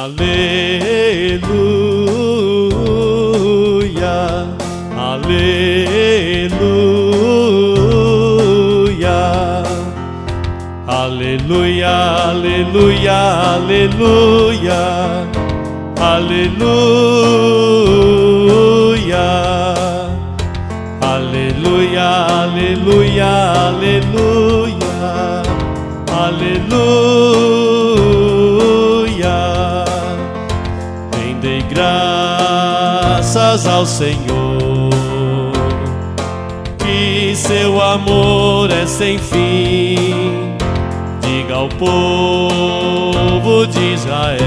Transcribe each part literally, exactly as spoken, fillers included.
Aleluia, aleluia, aleluia, aleluia, aleluia, aleluia, aleluia, aleluia, aleluia, aleluia. Rendei graças ao Senhor, que seu amor é sem fim. Diga ao povo de Israel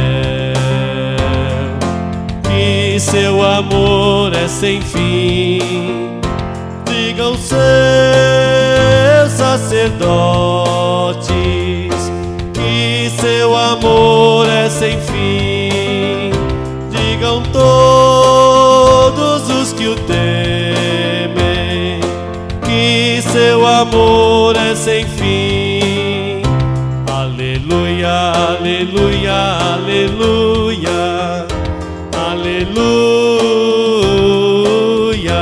que seu amor é sem fim. Diga aos seus sacerdotes que seu amor é sem fim. Digam todos os que o temem que seu amor é sem fim. Aleluia, aleluia, aleluia, aleluia,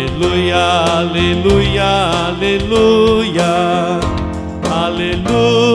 aleluia, aleluia, aleluia, aleluia.